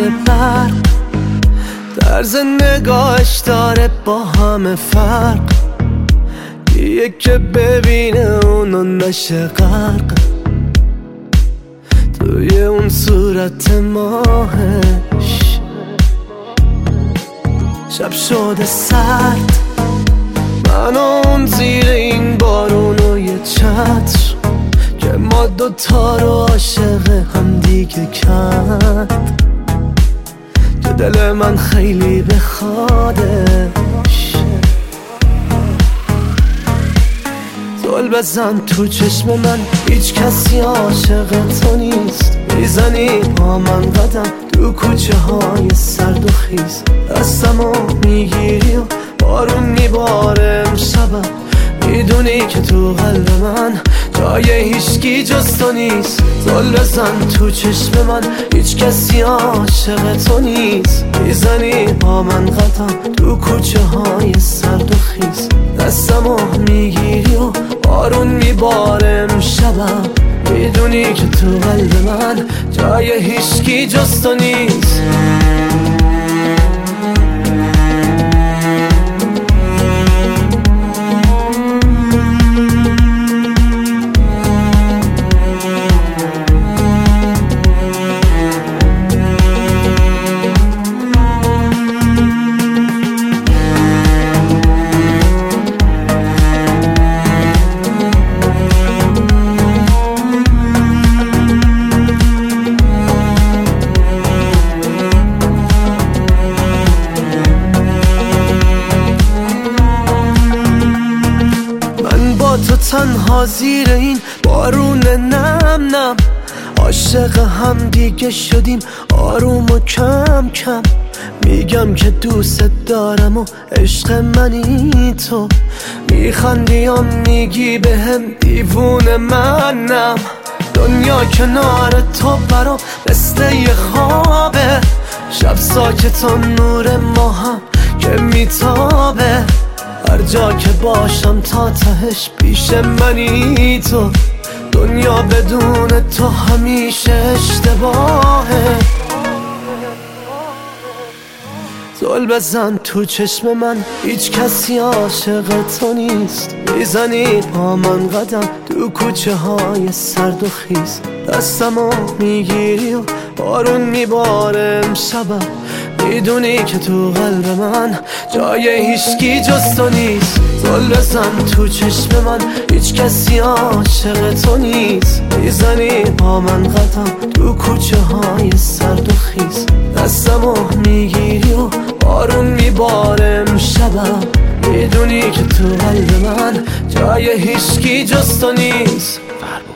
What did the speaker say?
مثل برق، طرز نگاهش داره با همه فرق. یک که ببینه اونو نشه غرق توی اون صورت ماهش. شب شده سرد، من اون زیر این بارون و یه چتر که ما دوتا رو عاشق هم دیگه کرد، که دل من خیلی بخوادش. زل بزن تو چشم من، هیچ کسی عاشق تو نیست. میزنی با من قدم تو کوچه های سرد و خیز، دستمو میگیری و بارون میباره امشبم. میدونی که تو قلب من جای هیچکی جز تو نیست. زل بزن تو چشم من، هیچ کسی عاشق تو نیست. میزنی با من قدم تو کوچه های سرد و خیز، دستمو میگیری و بارون میباره امشبم. میدونی که تو قلب من جای هیچکی جز تو نیست. تو تنها زیر این بارون نم نم، عاشق هم دیگه شدیم آروم و کم کم. میگم که دوست دارم و عشق منی تو، میخندی و میگی بهم دیوونه منم. دنیا کنار تو برام مثل یه خوابه، شب ساکت و نور ماهم که میتابه. هر جا که باشم تا تهش پیش منی تو، دنیا بدون تو همیشه اشتباهه. زل بزن تو چشم من، هیچ کسی عاشق تو نیست. میزنی با من قدم تو کوچه های سرد و خیز، دستمو میگیری و بارون میباره امشبم. میدونی که تو قلب من جای هیچکی جز تو نیست. زل بزن تو چشم من، هیچ کسی عاشق تو نیست. میزنی با من قدم تو کوچه های سرد و خیز، دستمو میگیری و بارون میباره امشبم. میدونی که تو قلب من جای هیچکی جز تو نیست.